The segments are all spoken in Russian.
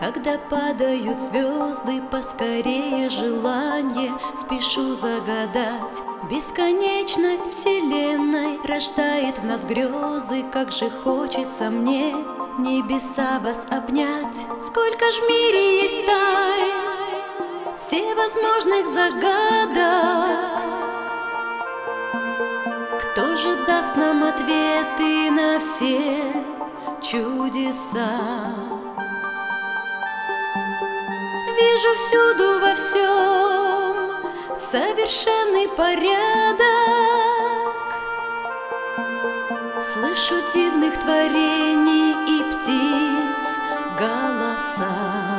Когда падают звезды, поскорее желание спешу загадать. Бесконечность вселенной рождает в нас грезы, как же хочется мне небеса вас обнять. Сколько ж в мире есть тайн, всевозможных загадок. Кто же даст нам ответы на все чудеса? Вижу всюду во всем совершенный порядок, слышу дивных творений и птиц голоса.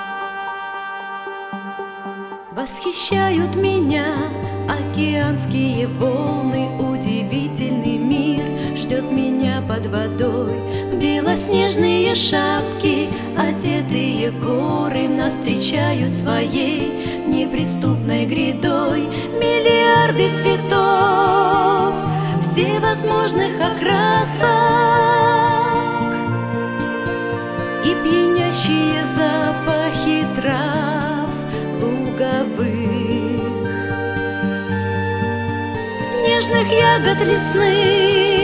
Восхищают меня океанские волны, удивительный мир ждет меня под водой. В белоснежные шапки одетые горы нас встречают своей неприступной грядой. Миллиарды цветов всевозможных окрасок и пьянящие запахи трав луговых, нежных ягод лесных